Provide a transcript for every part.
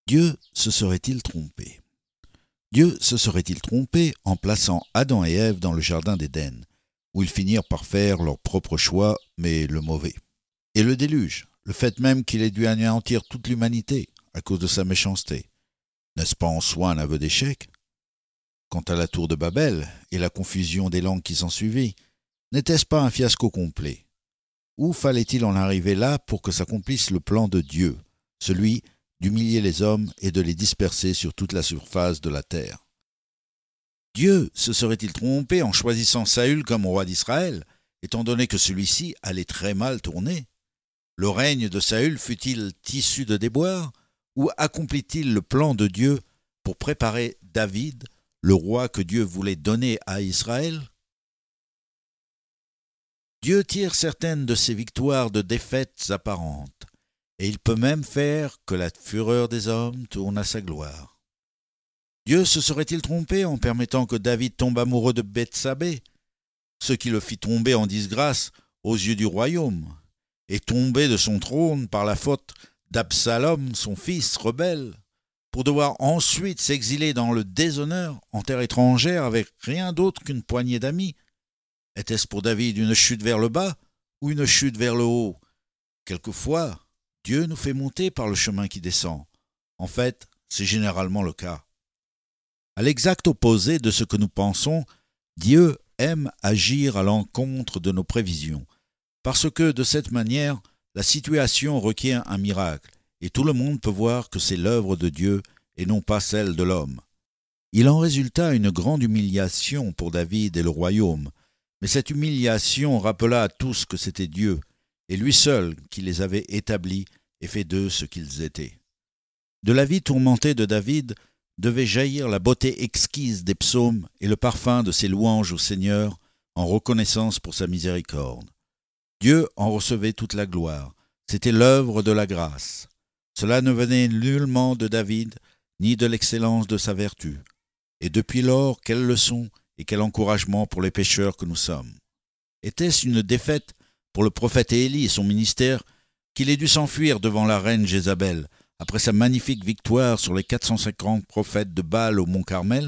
Dieu se serait-il trompé? Dieu se serait-il trompé en plaçant Adam et Ève dans le jardin d'Éden, où ils finirent par faire leur propre choix, mais le mauvais? Et le déluge, le fait même qu'il ait dû anéantir toute l'humanité à cause de sa méchanceté, n'est-ce pas en soi un aveu d'échec? Quant à la tour de Babel et la confusion des langues qui s'ensuivit, n'était-ce pas un fiasco complet? Où fallait-il en arriver là pour que s'accomplisse le plan de Dieu, celui d'humilier les hommes et de les disperser sur toute la surface de la terre? Dieu se serait-il trompé en choisissant Saül comme roi d'Israël, étant donné que celui-ci allait très mal tourner? Le règne de Saül fut-il tissu de déboires, ou accomplit-il le plan de Dieu pour préparer David, le roi que Dieu voulait donner à Israël? Dieu tire certaines de ses victoires de défaites apparentes, et il peut même faire que la fureur des hommes tourne à sa gloire. Dieu se serait-il trompé en permettant que David tombe amoureux de Bethsabée, ce qui le fit tomber en disgrâce aux yeux du royaume, et tomber de son trône par la faute d'Absalom, son fils rebelle, pour devoir ensuite s'exiler dans le déshonneur en terre étrangère avec rien d'autre qu'une poignée d'amis? Était-ce pour David une chute vers le bas ou une chute vers le haut? Quelquefois, Dieu nous fait monter par le chemin qui descend. En fait, c'est généralement le cas. À l'exact opposé de ce que nous pensons, Dieu aime agir à l'encontre de nos prévisions, parce que de cette manière, la situation requiert un miracle, et tout le monde peut voir que c'est l'œuvre de Dieu et non pas celle de l'homme. Il en résulta une grande humiliation pour David et le royaume, mais cette humiliation rappela à tous que c'était Dieu, et lui seul, qui les avait établis et fait d'eux ce qu'ils étaient. De la vie tourmentée de David devait jaillir la beauté exquise des psaumes et le parfum de ses louanges au Seigneur en reconnaissance pour sa miséricorde. Dieu en recevait toute la gloire. C'était l'œuvre de la grâce. Cela ne venait nullement de David, ni de l'excellence de sa vertu. Et depuis lors, quelle leçon et quel encouragement pour les pécheurs que nous sommes. Était-ce une défaite pour le prophète Élie et son ministère qu'il ait dû s'enfuir devant la reine Jézabel après sa magnifique victoire sur les 450 prophètes de Baal au mont Carmel?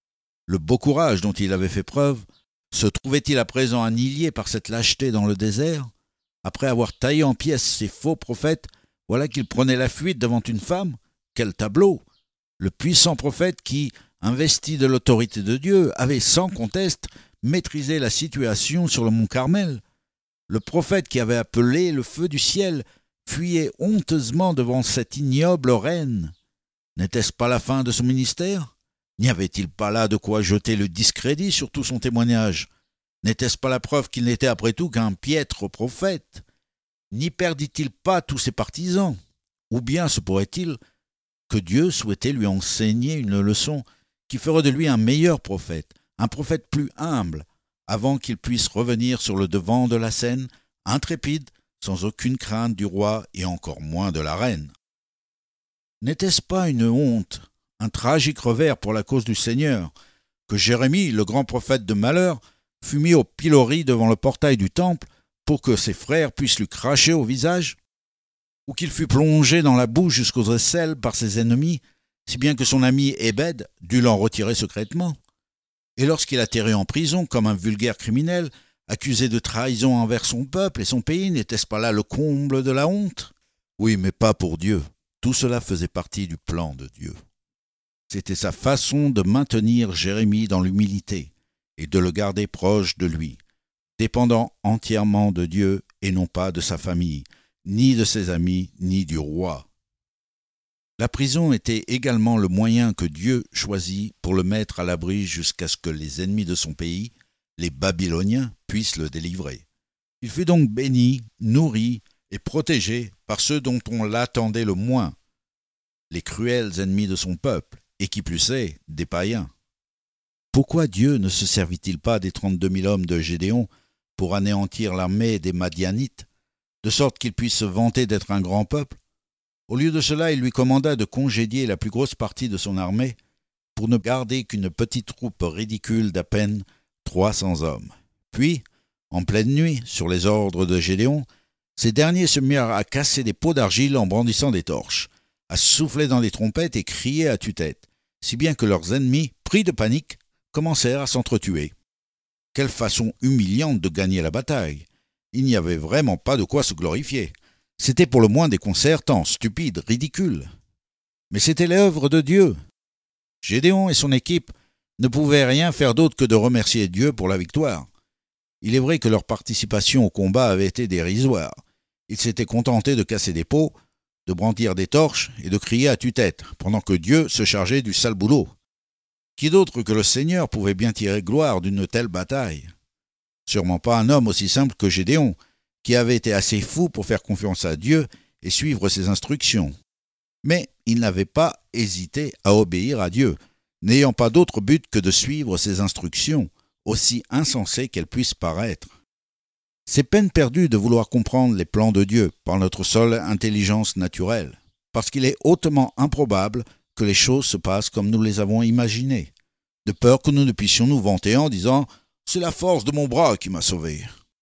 Le beau courage dont il avait fait preuve se trouvait-il à présent annihilé par cette lâcheté dans le désert? Après avoir taillé en pièces ces faux prophètes, voilà qu'il prenait la fuite devant une femme? Quel tableau! Le puissant prophète qui, investi de l'autorité de Dieu, avait sans conteste maîtrisé la situation sur le mont Carmel. Le prophète qui avait appelé le feu du ciel fuyait honteusement devant cette ignoble reine. N'était-ce pas la fin de son ministère? N'y avait-il pas là de quoi jeter le discrédit sur tout son témoignage? N'était-ce pas la preuve qu'il n'était après tout qu'un piètre prophète? N'y perdit-il pas tous ses partisans? Ou bien se pourrait-il que Dieu souhaitait lui enseigner une leçon qui ferait de lui un meilleur prophète, un prophète plus humble, avant qu'il puisse revenir sur le devant de la scène, intrépide, sans aucune crainte du roi et encore moins de la reine? N'était-ce pas une honte, un tragique revers pour la cause du Seigneur, que Jérémie, le grand prophète de malheur, fut mis au pilori devant le portail du temple pour que ses frères puissent lui cracher au visage? Ou qu'il fut plongé dans la boue jusqu'aux aisselles par ses ennemis, si bien que son ami Ébed dut l'en retirer secrètement? Et lorsqu'il atterrit en prison comme un vulgaire criminel, accusé de trahison envers son peuple et son pays, n'était-ce pas là le comble de la honte? Oui, mais pas pour Dieu. Tout cela faisait partie du plan de Dieu. C'était sa façon de maintenir Jérémie dans l'humilité et de le garder proche de lui, dépendant entièrement de Dieu et non pas de sa famille, ni de ses amis, ni du roi. La prison était également le moyen que Dieu choisit pour le mettre à l'abri jusqu'à ce que les ennemis de son pays, les Babyloniens, puissent le délivrer. Il fut donc béni, nourri et protégé par ceux dont on l'attendait le moins, les cruels ennemis de son peuple, et qui plus est, des païens. Pourquoi Dieu ne se servit-il pas des 32 000 hommes de Gédéon pour anéantir l'armée des Madianites, de sorte qu'il puisse se vanter d'être un grand peuple? Au lieu de cela, il lui commanda de congédier la plus grosse partie de son armée pour ne garder qu'une petite troupe ridicule d'à peine 300 hommes. Puis, en pleine nuit, sur les ordres de Gédéon, ces derniers se mirent à casser des pots d'argile en brandissant des torches. à souffler dans les trompettes et crier à tue-tête, si bien que leurs ennemis, pris de panique, commencèrent à s'entretuer. Quelle façon humiliante de gagner la bataille! Il n'y avait vraiment pas de quoi se glorifier. C'était pour le moins déconcertant, stupide, ridicule. Mais c'était l'œuvre de Dieu. Gédéon et son équipe ne pouvaient rien faire d'autre que de remercier Dieu pour la victoire. Il est vrai que leur participation au combat avait été dérisoire. Ils s'étaient contentés de casser des pots, de brandir des torches et de crier à tue-tête, pendant que Dieu se chargeait du sale boulot. Qui d'autre que le Seigneur pouvait bien tirer gloire d'une telle bataille? Sûrement pas un homme aussi simple que Gédéon, qui avait été assez fou pour faire confiance à Dieu et suivre ses instructions. Mais il n'avait pas hésité à obéir à Dieu, n'ayant pas d'autre but que de suivre ses instructions, aussi insensées qu'elles puissent paraître. C'est peine perdue de vouloir comprendre les plans de Dieu par notre seule intelligence naturelle, parce qu'il est hautement improbable que les choses se passent comme nous les avons imaginées, de peur que nous ne puissions nous vanter en disant « C'est la force de mon bras qui m'a sauvé ».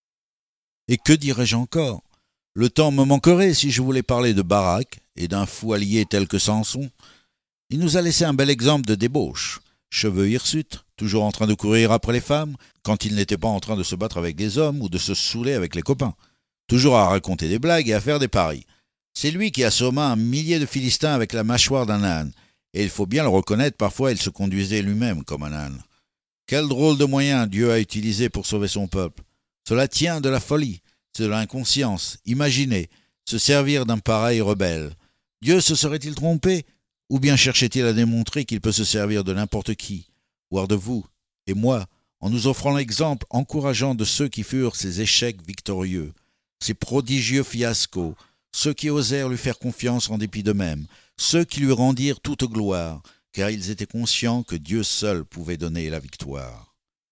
Et que dirais-je encore? Le temps me manquerait si je voulais parler de Barak et d'un fou allié tel que Samson. Il nous a laissé un bel exemple de débauche. Cheveux hirsutes, toujours en train de courir après les femmes, quand il n'était pas en train de se battre avec des hommes ou de se saouler avec les copains. Toujours à raconter des blagues et à faire des paris. C'est lui qui assomma un millier de Philistins avec la mâchoire d'un âne. Et il faut bien le reconnaître, parfois il se conduisait lui-même comme un âne. Quel drôle de moyen Dieu a utilisé pour sauver son peuple. Cela tient de la folie, de l'inconscience. Imaginez, se servir d'un pareil rebelle. Dieu se serait-il trompé? Ou bien cherchait-il à démontrer qu'il peut se servir de n'importe qui, voire de vous et moi, en nous offrant l'exemple encourageant de ceux qui furent ses échecs victorieux, ses prodigieux fiascos, ceux qui osèrent lui faire confiance en dépit d'eux-mêmes, ceux qui lui rendirent toute gloire, car ils étaient conscients que Dieu seul pouvait donner la victoire.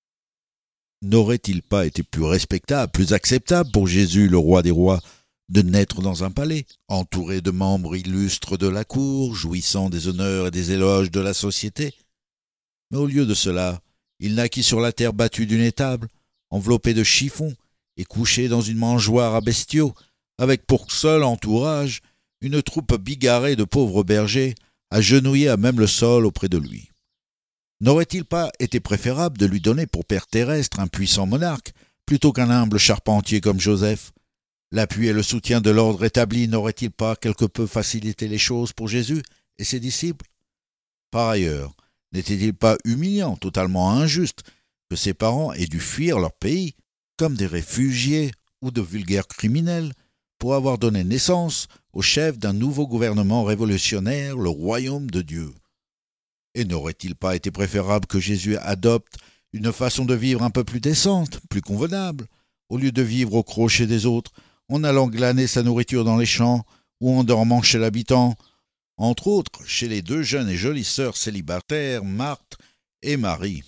N'aurait-il pas été plus respectable, plus acceptable pour Jésus, le roi des rois, de naître dans un palais, entouré de membres illustres de la cour, jouissant des honneurs et des éloges de la société? Mais au lieu de cela, il naquit sur la terre battue d'une étable, enveloppé de chiffons et couché dans une mangeoire à bestiaux, avec pour seul entourage une troupe bigarrée de pauvres bergers, agenouillés à même le sol auprès de lui. N'aurait-il pas été préférable de lui donner pour père terrestre un puissant monarque, plutôt qu'un humble charpentier comme Joseph? L'appui et le soutien de l'ordre établi n'auraient-ils pas quelque peu facilité les choses pour Jésus et ses disciples? Par ailleurs, n'était-il pas humiliant, totalement injuste, que ses parents aient dû fuir leur pays, comme des réfugiés ou de vulgaires criminels, pour avoir donné naissance au chef d'un nouveau gouvernement révolutionnaire, le royaume de Dieu? Et n'aurait-il pas été préférable que Jésus adopte une façon de vivre un peu plus décente, plus convenable, au lieu de vivre au crochet des autres, en allant glaner sa nourriture dans les champs ou en dormant chez l'habitant, entre autres chez les deux jeunes et jolies sœurs célibataires, Marthe et Marie?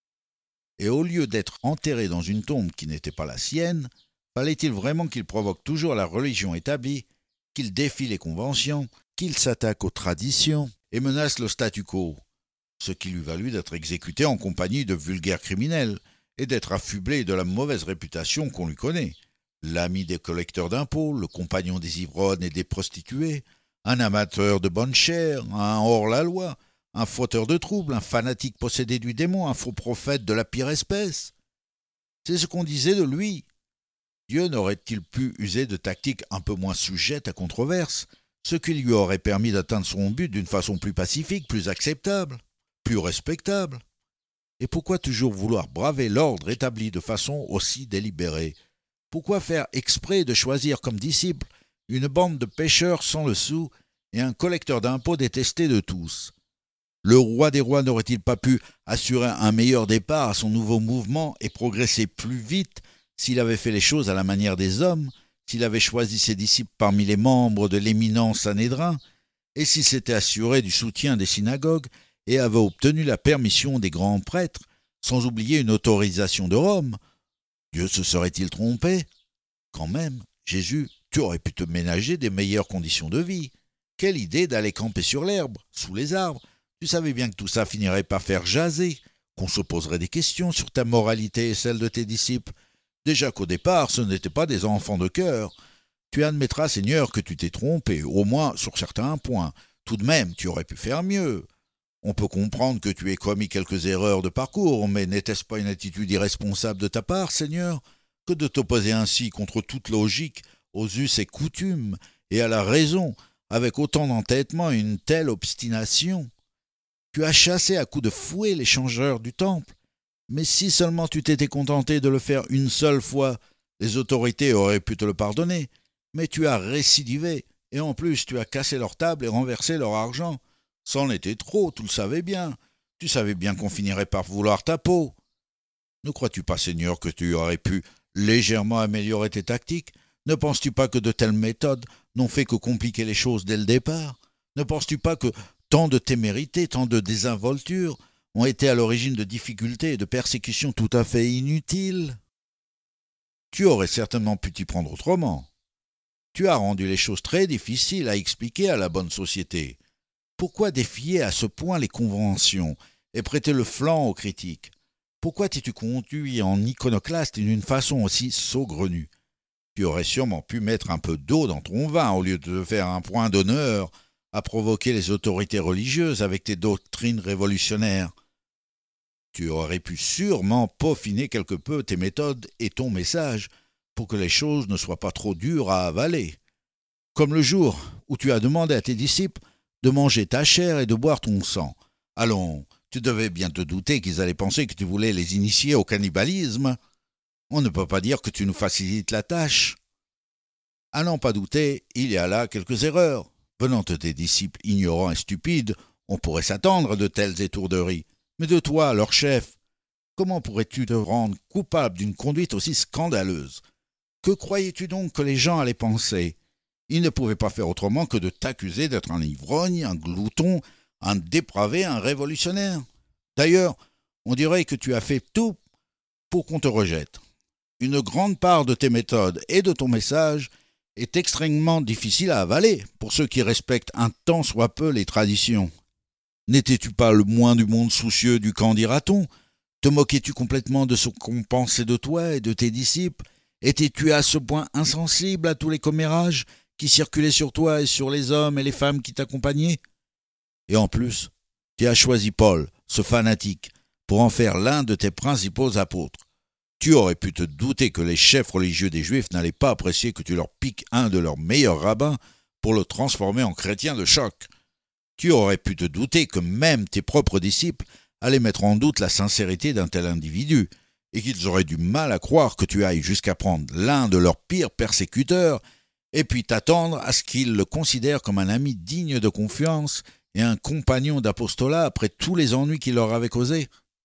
Et au lieu d'être enterré dans une tombe qui n'était pas la sienne, fallait-il vraiment qu'il provoque toujours la religion établie, qu'il défie les conventions, qu'il s'attaque aux traditions et menace le statu quo, ce qui lui valut d'être exécuté en compagnie de vulgaires criminels et d'être affublé de la mauvaise réputation qu'on lui connaît, l'ami des collecteurs d'impôts, le compagnon des ivrognes et des prostituées, un amateur de bonne chère, un hors-la-loi, un fauteur de troubles, un fanatique possédé du démon, un faux prophète de la pire espèce. C'est ce qu'on disait de lui. Dieu n'aurait-il pu user de tactiques un peu moins sujettes à controverse, ce qui lui aurait permis d'atteindre son but d'une façon plus pacifique, plus acceptable, plus respectable? Et pourquoi toujours vouloir braver l'ordre établi de façon aussi délibérée? Pourquoi faire exprès de choisir comme disciples une bande de pêcheurs sans le sou et un collecteur d'impôts détesté de tous? Le roi des rois n'aurait-il pas pu assurer un meilleur départ à son nouveau mouvement et progresser plus vite s'il avait fait les choses à la manière des hommes, s'il avait choisi ses disciples parmi les membres de l'éminent Sanhédrin, et s'il s'était assuré du soutien des synagogues et avait obtenu la permission des grands prêtres, sans oublier une autorisation de Rome? Dieu se serait-il trompé? Quand même, Jésus, tu aurais pu te ménager des meilleures conditions de vie. Quelle idée d'aller camper sur l'herbe, sous les arbres. Tu savais bien que tout ça finirait par faire jaser, qu'on se poserait des questions sur ta moralité et celle de tes disciples. Déjà qu'au départ, ce n'étaient pas des enfants de cœur. Tu admettras, Seigneur, que tu t'es trompé, au moins sur certains points. Tout de même, tu aurais pu faire mieux. On peut comprendre que tu aies commis quelques erreurs de parcours, mais n'était-ce pas une attitude irresponsable de ta part, Seigneur, que de t'opposer ainsi contre toute logique aux us et coutumes et à la raison, avec autant d'entêtement et une telle obstination? Tu as chassé à coups de fouet les changeurs du temple, mais si seulement tu t'étais contenté de le faire une seule fois, les autorités auraient pu te le pardonner, mais tu as récidivé, et en plus tu as cassé leur table et renversé leur argent. C'en était trop, tu le savais bien. Tu savais bien qu'on finirait par vouloir ta peau. Ne crois-tu pas, Seigneur, que tu aurais pu légèrement améliorer tes tactiques? Ne penses-tu pas que de telles méthodes n'ont fait que compliquer les choses dès le départ? Ne penses-tu pas que tant de témérité, tant de désinvolture ont été à l'origine de difficultés et de persécutions tout à fait inutiles? Tu aurais certainement pu t'y prendre autrement. Tu as rendu les choses très difficiles à expliquer à la bonne société. Pourquoi défier à ce point les conventions et prêter le flanc aux critiques? Pourquoi t'es-tu conduit en iconoclaste d'une façon aussi saugrenue? Tu aurais sûrement pu mettre un peu d'eau dans ton vin au lieu de faire un point d'honneur à provoquer les autorités religieuses avec tes doctrines révolutionnaires. Tu aurais pu sûrement peaufiner quelque peu tes méthodes et ton message pour que les choses ne soient pas trop dures à avaler. Comme le jour où tu as demandé à tes disciples de manger ta chair et de boire ton sang. Allons, tu devais bien te douter qu'ils allaient penser que tu voulais les initier au cannibalisme. On ne peut pas dire que tu nous facilites la tâche. À n'en pas douter, il y a là quelques erreurs. Venant de tes disciples ignorants et stupides, on pourrait s'attendre à de telles étourderies. Mais de toi, leur chef, comment pourrais-tu te rendre coupable d'une conduite aussi scandaleuse? Que croyais-tu donc que les gens allaient penser? Ils ne pouvaient pas faire autrement que de t'accuser d'être un ivrogne, un glouton, un dépravé, un révolutionnaire. D'ailleurs, on dirait que tu as fait tout pour qu'on te rejette. Une grande part de tes méthodes et de ton message est extrêmement difficile à avaler pour ceux qui respectent un tant soit peu les traditions. N'étais-tu pas le moins du monde soucieux du qu'en dira-t-on? Te moquais-tu complètement de ce qu'on pensait de toi et de tes disciples? Étais-tu à ce point insensible à tous les commérages qui circulaient sur toi et sur les hommes et les femmes qui t'accompagnaient? Et en plus, tu as choisi Paul, ce fanatique, pour en faire l'un de tes principaux apôtres. Tu aurais pu te douter que les chefs religieux des Juifs n'allaient pas apprécier que tu leur piques un de leurs meilleurs rabbins pour le transformer en chrétien de choc. Tu aurais pu te douter que même tes propres disciples allaient mettre en doute la sincérité d'un tel individu, et qu'ils auraient du mal à croire que tu ailles jusqu'à prendre l'un de leurs pires persécuteurs, et puis t'attendre à ce qu'ils le considèrent comme un ami digne de confiance et un compagnon d'apostolat après tous les ennuis qu'il leur avait causés.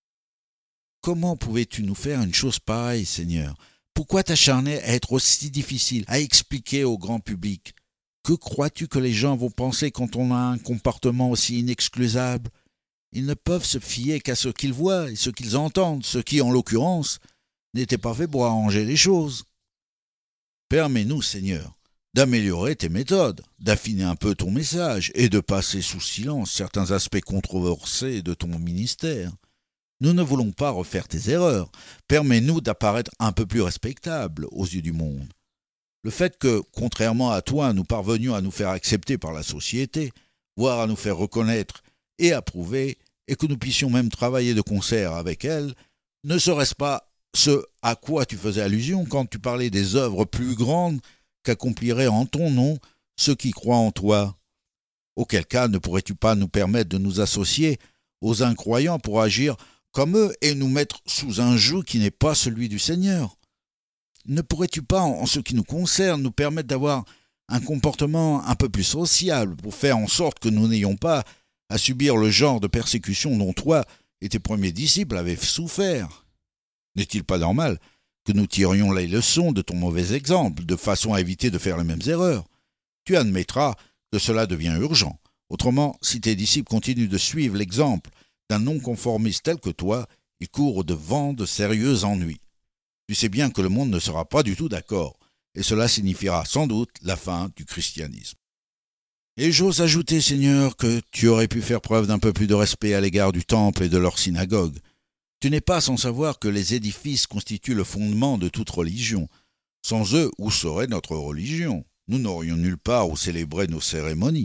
Comment pouvais-tu nous faire une chose pareille, Seigneur? Pourquoi t'acharner à être aussi difficile à expliquer au grand public? Que crois-tu que les gens vont penser quand on a un comportement aussi inexcusable? Ils ne peuvent se fier qu'à ce qu'ils voient et ce qu'ils entendent, ce qui, en l'occurrence, n'était pas fait pour arranger les choses. Permets-nous, Seigneur, d'améliorer tes méthodes, d'affiner un peu ton message et de passer sous silence certains aspects controversés de ton ministère. Nous ne voulons pas refaire tes erreurs. Permets-nous d'apparaître un peu plus respectables aux yeux du monde. Le fait que, contrairement à toi, nous parvenions à nous faire accepter par la société, voire à nous faire reconnaître et approuver, et que nous puissions même travailler de concert avec elle, ne serait-ce pas ce à quoi tu faisais allusion quand tu parlais des œuvres plus grandes qu'accompliraient en ton nom ceux qui croient en toi? Auquel cas ne pourrais-tu pas nous permettre de nous associer aux incroyants pour agir comme eux et nous mettre sous un joug qui n'est pas celui du Seigneur? Ne pourrais-tu pas, en ce qui nous concerne, nous permettre d'avoir un comportement un peu plus sociable pour faire en sorte que nous n'ayons pas à subir le genre de persécution dont toi et tes premiers disciples avaient souffert? N'est-il pas normal que nous tirions les leçons de ton mauvais exemple, de façon à éviter de faire les mêmes erreurs? Tu admettras que cela devient urgent. Autrement, si tes disciples continuent de suivre l'exemple d'un non-conformiste tel que toi, ils courent au-devant de sérieux ennuis. Tu sais bien que le monde ne sera pas du tout d'accord, et cela signifiera sans doute la fin du christianisme. Et j'ose ajouter, Seigneur, que tu aurais pu faire preuve d'un peu plus de respect à l'égard du temple et de leur synagogue. Tu n'es pas sans savoir que les édifices constituent le fondement de toute religion. Sans eux, où serait notre religion? Nous n'aurions nulle part où célébrer nos cérémonies.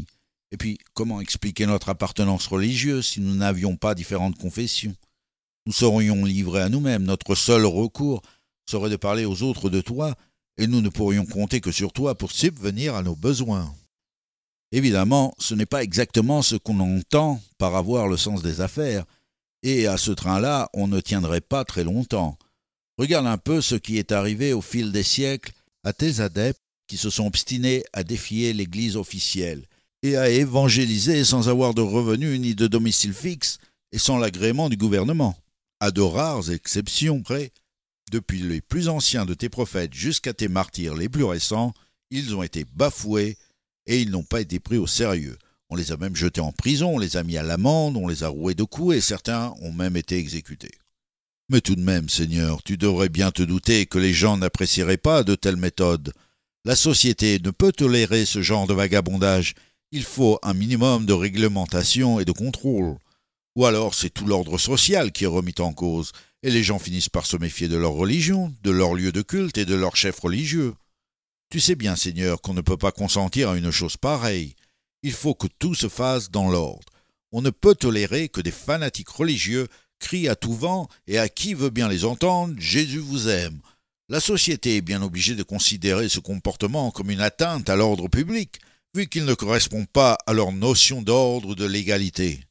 Et puis, comment expliquer notre appartenance religieuse si nous n'avions pas différentes confessions? Nous serions livrés à nous-mêmes, notre seul recours serait de parler aux autres de toi, et nous ne pourrions compter que sur toi pour subvenir à nos besoins. Évidemment, ce n'est pas exactement ce qu'on entend par avoir le sens des affaires, et à ce train-là, on ne tiendrait pas très longtemps. Regarde un peu ce qui est arrivé au fil des siècles à tes adeptes qui se sont obstinés à défier l'Église officielle et à évangéliser sans avoir de revenus ni de domicile fixe et sans l'agrément du gouvernement. À de rares exceptions près, depuis les plus anciens de tes prophètes jusqu'à tes martyrs les plus récents, ils ont été bafoués et ils n'ont pas été pris au sérieux. On les a même jetés en prison, on les a mis à l'amende, on les a roués de coups et certains ont même été exécutés. Mais tout de même, Seigneur, tu devrais bien te douter que les gens n'apprécieraient pas de telles méthodes. La société ne peut tolérer ce genre de vagabondage. Il faut un minimum de réglementation et de contrôle. Ou alors c'est tout l'ordre social qui est remis en cause, et les gens finissent par se méfier de leur religion, de leur lieu de culte et de leur chef religieux. Tu sais bien, Seigneur, qu'on ne peut pas consentir à une chose pareille. Il faut que tout se fasse dans l'ordre. On ne peut tolérer que des fanatiques religieux crient à tout vent et à qui veut bien les entendre, Jésus vous aime. La société est bien obligée de considérer ce comportement comme une atteinte à l'ordre public, vu qu'il ne correspond pas à leur notion d'ordre ou de légalité.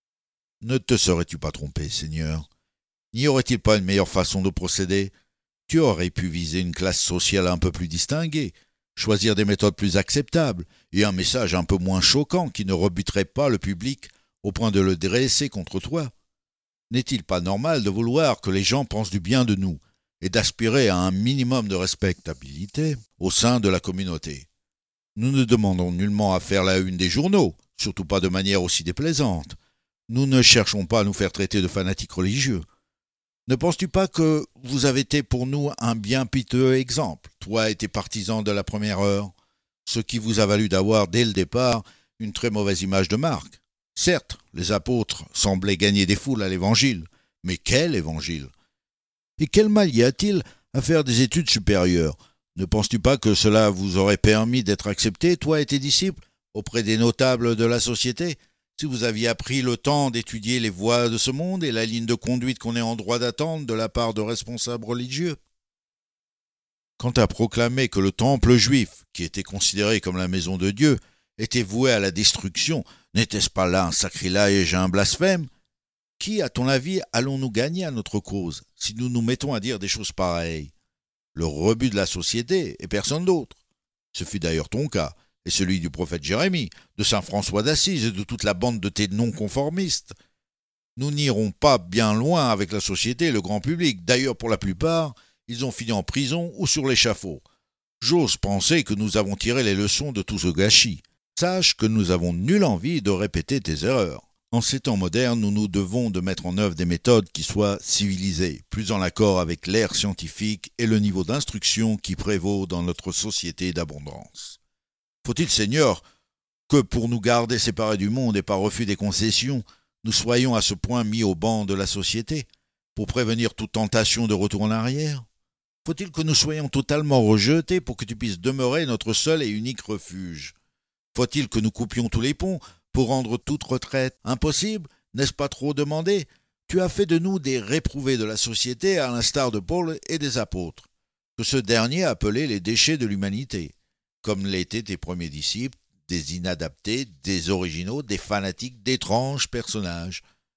Ne te serais-tu pas trompé, Seigneur? N'y aurait-il pas une meilleure façon de procéder? Tu aurais pu viser une classe sociale un peu plus distinguée, choisir des méthodes plus acceptables et un message un peu moins choquant qui ne rebuterait pas le public au point de le dresser contre toi. N'est-il pas normal de vouloir que les gens pensent du bien de nous et d'aspirer à un minimum de respectabilité au sein de la communauté? Nous ne demandons nullement à faire la une des journaux, surtout pas de manière aussi déplaisante. Nous ne cherchons pas à nous faire traiter de fanatiques religieux. Ne penses-tu pas que vous avez été pour nous un bien piteux exemple, toi et tes partisans de la première heure, ce qui vous a valu d'avoir dès le départ une très mauvaise image de marque? Certes, les apôtres semblaient gagner des foules à l'évangile, mais quel évangile? Et quel mal y a-t-il à faire des études supérieures? Ne penses-tu pas que cela vous aurait permis d'être accepté, toi et tes disciples, auprès des notables de la société, si vous aviez appris le temps d'étudier les voies de ce monde et la ligne de conduite qu'on est en droit d'attendre de la part de responsables religieux? Quant à proclamer que le temple juif, qui était considéré comme la maison de Dieu, était voué à la destruction, n'était-ce pas là un sacrilège et un blasphème? Qui, à ton avis, allons-nous gagner à notre cause si nous nous mettons à dire des choses pareilles? Le rebut de la société et personne d'autre. Ce fut d'ailleurs ton cas, et celui du prophète Jérémie, de saint François d'Assise et de toute la bande de tes non-conformistes. Nous n'irons pas bien loin avec la société et le grand public. D'ailleurs, pour la plupart, ils ont fini en prison ou sur l'échafaud. J'ose penser que nous avons tiré les leçons de tout ce gâchis. Sache que nous avons nulle envie de répéter tes erreurs. En ces temps modernes, nous nous devons de mettre en œuvre des méthodes qui soient civilisées, plus en accord avec l'ère scientifique et le niveau d'instruction qui prévaut dans notre société d'abondance. Faut-il, Seigneur, que pour nous garder séparés du monde et par refus des concessions, nous soyons à ce point mis au banc de la société, pour prévenir toute tentation de retour en arrière? Faut-il que nous soyons totalement rejetés pour que tu puisses demeurer notre seul et unique refuge? Faut-il que nous coupions tous les ponts pour rendre toute retraite impossible? N'est-ce pas trop demandé? Tu as fait de nous des réprouvés de la société à l'instar de Paul et des apôtres, que ce dernier appelait les déchets de l'humanité, comme l'étaient tes premiers disciples, des inadaptés, des originaux, des fanatiques, d'étranges personnages.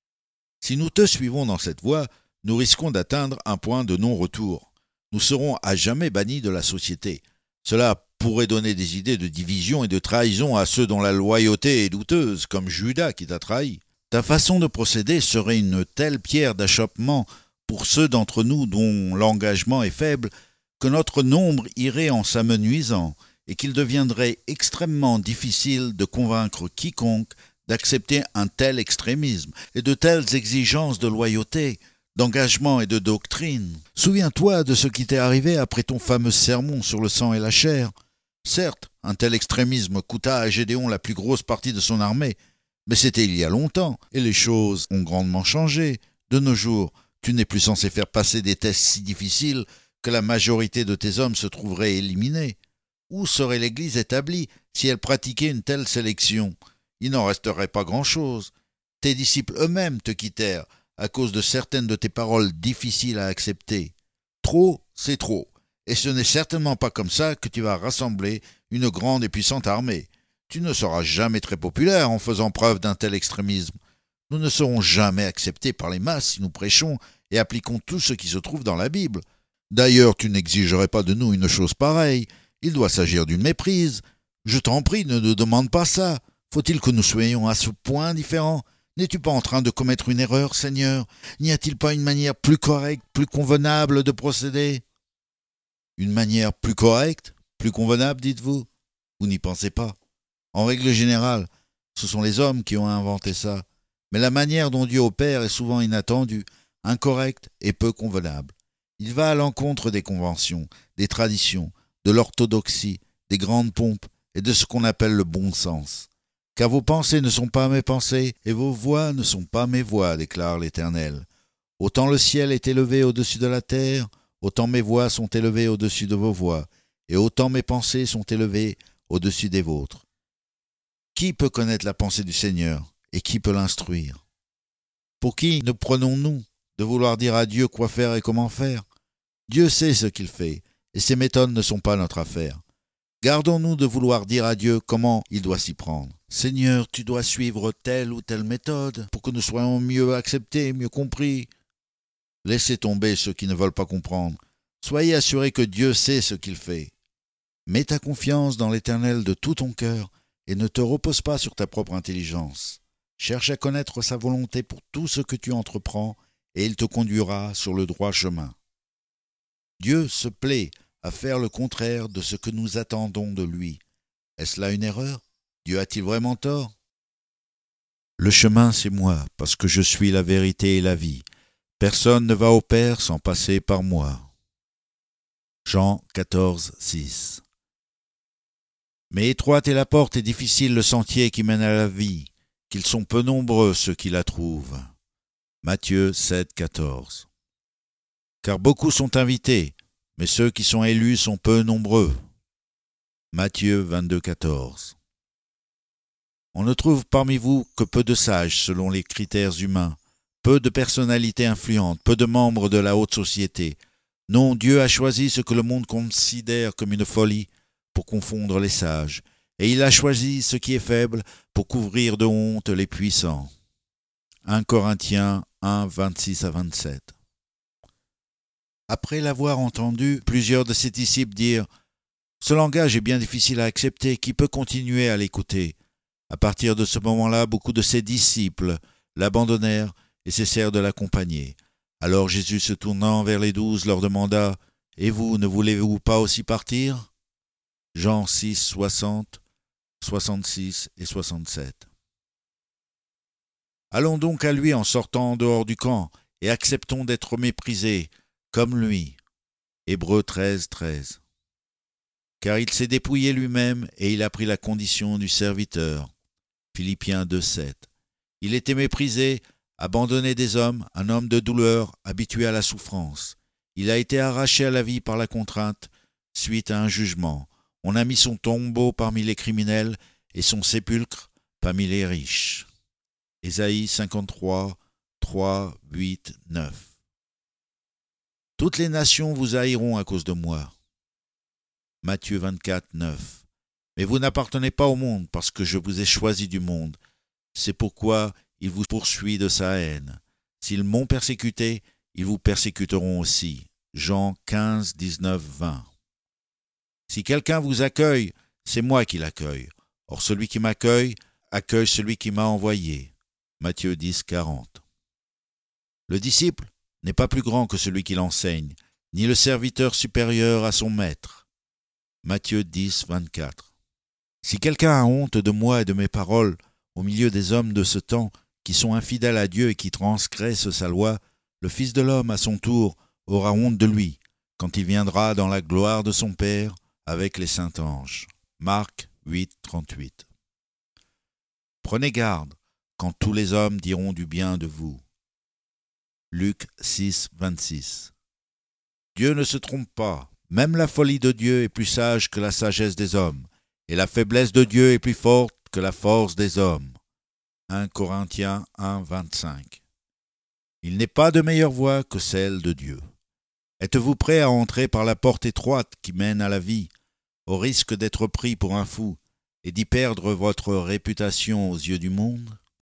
Si nous te suivons dans cette voie, nous risquons d'atteindre un point de non-retour. Nous serons à jamais bannis de la société. Cela pourrait donner des idées de division et de trahison à ceux dont la loyauté est douteuse, comme Judas qui t'a trahi. Ta façon de procéder serait une telle pierre d'achoppement pour ceux d'entre nous dont l'engagement est faible, que notre nombre irait en s'amenuisant, et qu'il deviendrait extrêmement difficile de convaincre quiconque d'accepter un tel extrémisme et de telles exigences de loyauté, d'engagement et de doctrine. Souviens-toi de ce qui t'est arrivé après ton fameux sermon sur le sang et la chair. Certes, un tel extrémisme coûta à Gédéon la plus grosse partie de son armée, mais c'était il y a longtemps, et les choses ont grandement changé. De nos jours, tu n'es plus censé faire passer des tests si difficiles que la majorité de tes hommes se trouveraient éliminés. Où serait l'Église établie si elle pratiquait une telle sélection? il n'en resterait pas grand-chose. Tes disciples eux-mêmes te quittèrent à cause de certaines de tes paroles difficiles à accepter. Trop, c'est trop, et ce n'est certainement pas comme ça que tu vas rassembler une grande et puissante armée. Tu ne seras jamais très populaire en faisant preuve d'un tel extrémisme. Nous ne serons jamais acceptés par les masses si nous prêchons et appliquons tout ce qui se trouve dans la Bible. D'ailleurs, tu n'exigerais pas de nous une chose pareille. Il doit s'agir d'une méprise. Je t'en prie, ne nous demande pas ça. Faut-il que nous soyons à ce point différents ? N'es-tu pas en train de commettre une erreur, Seigneur ? N'y a-t-il pas une manière plus correcte, plus convenable de procéder ? Une manière plus correcte, plus convenable, dites-vous ? Vous n'y pensez pas. En règle générale, ce sont les hommes qui ont inventé ça. Mais la manière dont Dieu opère est souvent inattendue, incorrecte et peu convenable. Il va à l'encontre des conventions, des traditions, de l'orthodoxie, des grandes pompes et de ce qu'on appelle le bon sens. Car vos pensées ne sont pas mes pensées, et vos voix ne sont pas mes voix, déclare l'Éternel. Autant le ciel est élevé au-dessus de la terre, autant mes voix sont élevées au-dessus de vos voix, et autant mes pensées sont élevées au-dessus des vôtres. Qui peut connaître la pensée du Seigneur, et qui peut l'instruire ? Pour qui ne prenons-nous de vouloir dire à Dieu quoi faire et comment faire ? Dieu sait ce qu'il fait, et ses méthodes ne sont pas notre affaire. Gardons-nous de vouloir dire à Dieu comment il doit s'y prendre. Seigneur, tu dois suivre telle ou telle méthode pour que nous soyons mieux acceptés, mieux compris. Laissez tomber ceux qui ne veulent pas comprendre. Soyez assurés que Dieu sait ce qu'il fait. Mets ta confiance dans l'Éternel de tout ton cœur et ne te repose pas sur ta propre intelligence. Cherche à connaître sa volonté pour tout ce que tu entreprends et il te conduira sur le droit chemin. Dieu se plaît à faire le contraire de ce que nous attendons de lui. Est-ce là une erreur ? Dieu a-t-il vraiment tort ? Le chemin, c'est moi, parce que je suis la vérité et la vie. Personne ne va au Père sans passer par moi. Jean 14, 6. Mais étroite est la porte et difficile le sentier qui mène à la vie, qu'ils sont peu nombreux ceux qui la trouvent. Matthieu 7, 14. Car beaucoup sont invités, mais ceux qui sont élus sont peu nombreux. Matthieu 22, 14. On ne trouve parmi vous que peu de sages selon les critères humains, peu de personnalités influentes, peu de membres de la haute société. Non, Dieu a choisi ce que le monde considère comme une folie pour confondre les sages, et il a choisi ce qui est faible pour couvrir de honte les puissants. 1 Corinthiens 1, 26 à 27. Après l'avoir entendu, plusieurs de ses disciples dirent « Ce langage est bien difficile à accepter, qui peut continuer à l'écouter ?» À partir de ce moment-là, beaucoup de ses disciples l'abandonnèrent et cessèrent de l'accompagner. Alors Jésus, se tournant vers les 12, leur demanda « Et vous, ne voulez-vous pas aussi partir ?» Jean 6, 60, 66 et 67. Allons donc à lui en sortant en dehors du camp et acceptons d'être méprisés, comme lui. Hébreux 13, 13. Car il s'est dépouillé lui-même et il a pris la condition du serviteur. Philippiens 2, 7. Il était méprisé, abandonné des hommes, un homme de douleur, habitué à la souffrance. Il a été arraché à la vie par la contrainte, suite à un jugement. On a mis son tombeau parmi les criminels et son sépulcre parmi les riches. Ésaïe 53, 3, 8, 9. Toutes les nations vous haïront à cause de moi. Matthieu 24, 9. Mais vous n'appartenez pas au monde parce que je vous ai choisi du monde. C'est pourquoi il vous poursuit de sa haine. S'ils m'ont persécuté, ils vous persécuteront aussi. Jean 15, 19, 20. Si quelqu'un vous accueille, c'est moi qui l'accueille. Or celui qui m'accueille, accueille celui qui m'a envoyé. Matthieu 10, 40. Le disciple n'est pas plus grand que celui qui l'enseigne, ni le serviteur supérieur à son maître. Matthieu 10, 24. Si quelqu'un a honte de moi et de mes paroles au milieu des hommes de ce temps qui sont infidèles à Dieu et qui transgressent sa loi, le Fils de l'homme, à son tour, aura honte de lui, quand il viendra dans la gloire de son Père avec les saints anges. Marc 8, 38. Prenez garde quand tous les hommes diront du bien de vous. Luc 6, 26. Dieu ne se trompe pas, même la folie de Dieu est plus sage que la sagesse des hommes, et la faiblesse de Dieu est plus forte que la force des hommes. 1 Corinthiens 1, 25. Il n'est pas de meilleure voie que celle de Dieu. Êtes-vous prêt à entrer par la porte étroite qui mène à la vie, au risque d'être pris pour un fou et d'y perdre votre réputation aux yeux du monde ?